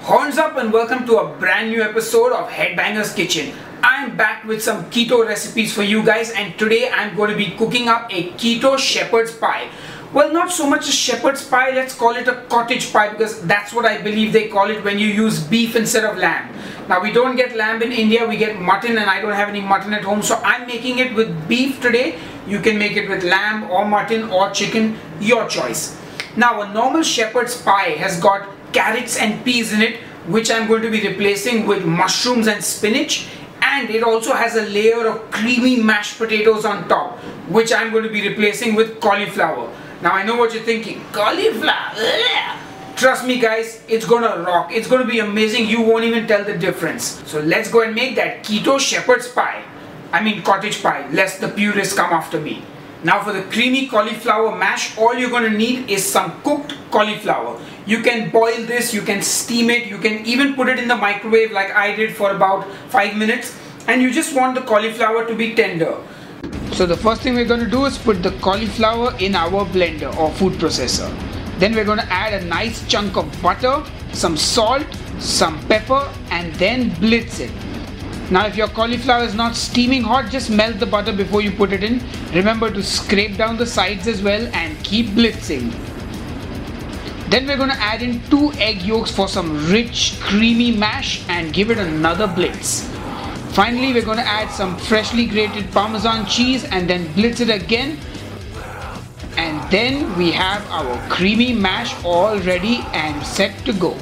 Horns up and welcome to a brand new episode of Headbangers Kitchen. I'm back with some keto recipes for you guys, and today I'm going to be cooking up a keto shepherd's pie. Well, not so much a shepherd's pie, let's call it a cottage pie, because that's what I believe they call it when you use beef instead of lamb. Now, we don't get lamb in India, we get mutton, and I don't have any mutton at home, so I'm making it with beef today. You can make it with lamb or mutton or chicken, your choice. Now, a normal shepherd's pie has got carrots and peas in it, which I'm going to be replacing with mushrooms and spinach, and it also has a layer of creamy mashed potatoes on top, which I'm going to be replacing with cauliflower. Now, I know what you're thinking, cauliflower, ugh. Trust me guys, it's gonna rock, it's gonna be amazing, you won't even tell the difference. So let's go and make that keto shepherd's pie, cottage pie, lest the purists come after me. Now for the creamy cauliflower mash, all you're going to need is some cooked cauliflower. You can boil this, you can steam it, you can even put it in the microwave like I did for about 5 minutes, and you just want the cauliflower to be tender. So the first thing we're going to do is put the cauliflower in our blender or food processor. Then we're going to add a nice chunk of butter, some salt, some pepper, and then blitz it. Now if your cauliflower is not steaming hot, just melt the butter before you put it in. Remember to scrape down the sides as well and keep blitzing. Then we're going to add in 2 egg yolks for some rich creamy mash and give it another blitz. Finally, we're going to add some freshly grated Parmesan cheese and then blitz it again. And then we have our creamy mash all ready and set to go.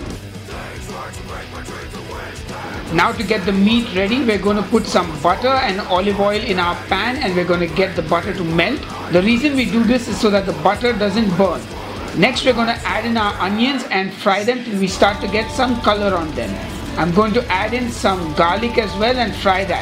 Now to get the meat ready, we're going to put some butter and olive oil in our pan, and we're going to get the butter to melt. The reason we do this is so that the butter doesn't burn. Next we're going to add in our onions and fry them till we start to get some color on them. I'm going to add in some garlic as well and fry that.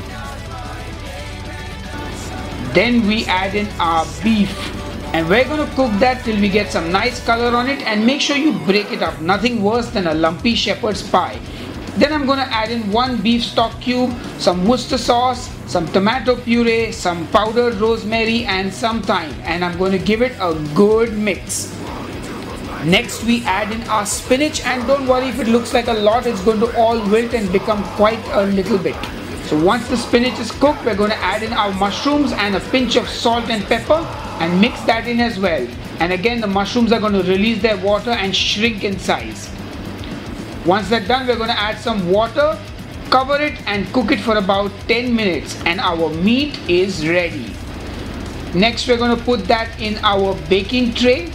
Then we add in our beef, and we're going to cook that till we get some nice color on it, and make sure you break it up. Nothing worse than a lumpy shepherd's pie. Then I'm going to add in 1 beef stock cube, some Worcester sauce, some tomato puree, some powdered rosemary and some thyme, and I'm going to give it a good mix. Next we add in our spinach, and don't worry if it looks like a lot, it's going to all wilt and become quite a little bit. So once the spinach is cooked, we're going to add in our mushrooms and a pinch of salt and pepper and mix that in as well. And again, the mushrooms are going to release their water and shrink in size. Once that's done, we're going to add some water, cover it and cook it for about 10 minutes, and our meat is ready. Next we're going to put that in our baking tray.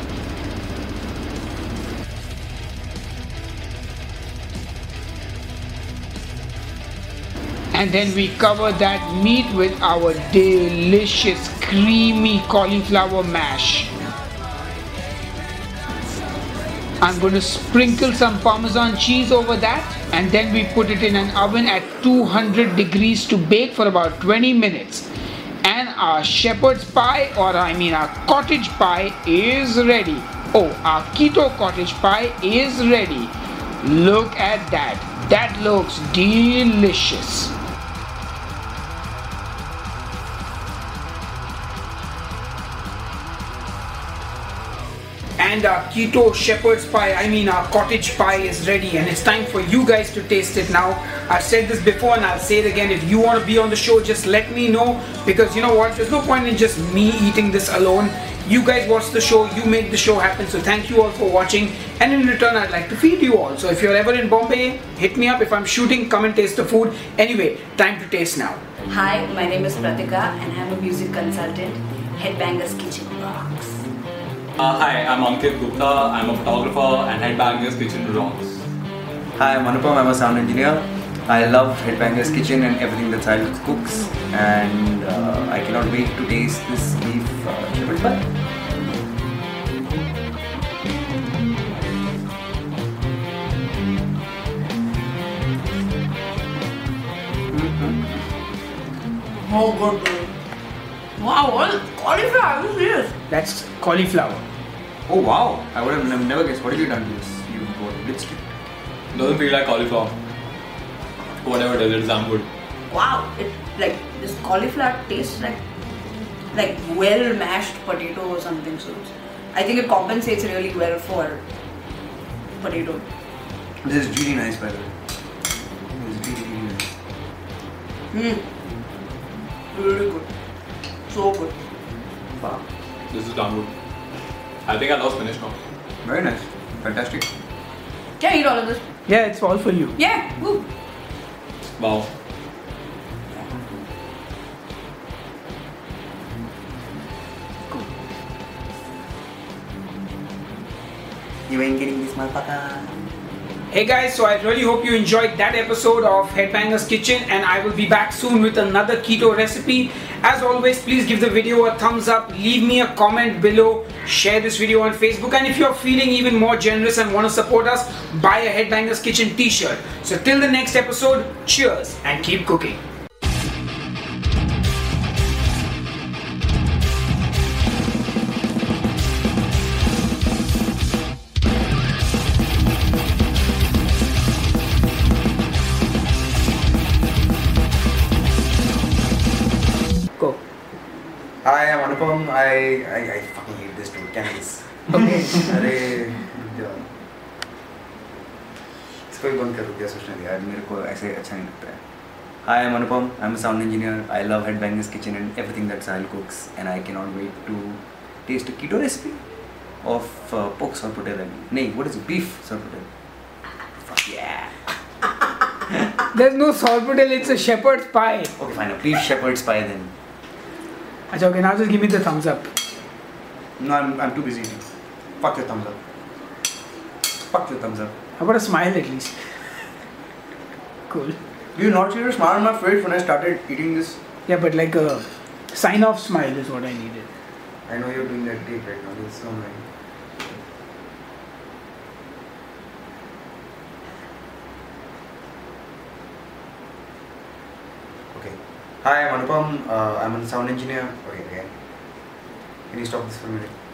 And then we cover that meat with our delicious creamy cauliflower mash. I'm going to sprinkle some Parmesan cheese over that, and then we put it in an oven at 200 degrees to bake for about 20 minutes. And our shepherd's pie, our cottage pie is ready. Oh, our keto cottage pie is ready. Look at that. That looks delicious. And our keto shepherd's pie, our cottage pie is ready, and it's time for you guys to taste it now. I've said this before and I'll say it again, if you want to be on the show, just let me know, because you know what, there's no point in just me eating this alone. You guys watch the show, you make the show happen, so thank you all for watching, and in return I'd like to feed you all. So if you're ever in Bombay, hit me up. If I'm shooting, come and taste the food. Anyway, time to taste now. Hi, my name is Pratika and I'm a music consultant. Headbangers Kitchen rocks. Hi, I'm Ankit Gupta. I'm a photographer and Headbangers Kitchen rocks. Hi, I'm Anupam. I'm a sound engineer. I love Headbangers Kitchen and everything that Silence cooks, and I cannot wait to taste this beef shepherd's pie. Oh, good. Wow, what? Cauliflower, are you serious? That's cauliflower. Oh wow! I would have never guessed. What have you done to this? You blitzed it. Doesn't feel like cauliflower. Whatever it is, it's damn good. Wow, it like this cauliflower tastes like well mashed potato or something. So I think it compensates really well for potato. This is really nice, by the way. This is really nice. Really good. So good. Wow. This is damn good. I think I love spinach now. Very nice. Fantastic. Can I eat all of this? Yeah, it's all for you. Yeah. Woo. Wow. You ain't getting this, motherfucker. Hey guys, so I really hope you enjoyed that episode of Headbangers Kitchen, and I will be back soon with another keto recipe. As always, please give the video a thumbs up, leave me a comment below, share this video on Facebook, and if you're feeling even more generous and want to support us, buy a Headbangers Kitchen t-shirt. So till the next episode, cheers and keep cooking. Go. Hi, I'm Anupam. I fucking hate this dude. Cannabis. Okay. अरे रुक जाओ. इसको ही बंद कर रुक गया सोचने दिया यार मेरे को ऐसे अच्छा नहीं लगता है. Hi, I'm Anupam. I'm a sound engineer. I love Headbangers Kitchen and everything that Sahil cooks, and I cannot wait to taste a keto recipe of pork sorpotel. Nee, what is it? Beef sorpotel. Fuck yeah. There's no sorpotel, it's a shepherd's pie. Okay, fine. A beef shepherd's pie then. Achha, okay, now just give me the thumbs up. No, I'm too busy eating. Fuck your thumbs up. Fuck your thumbs up. How about a smile at least? Cool. Do you not see a smile on my face when I started eating this? Yeah, but like a sign-off smile is what I needed. I know you're doing that tape right now. It's so annoying. Okay. Hi, I'm Anupam. I'm a sound engineer. Okay, again. Can you stop this for a minute?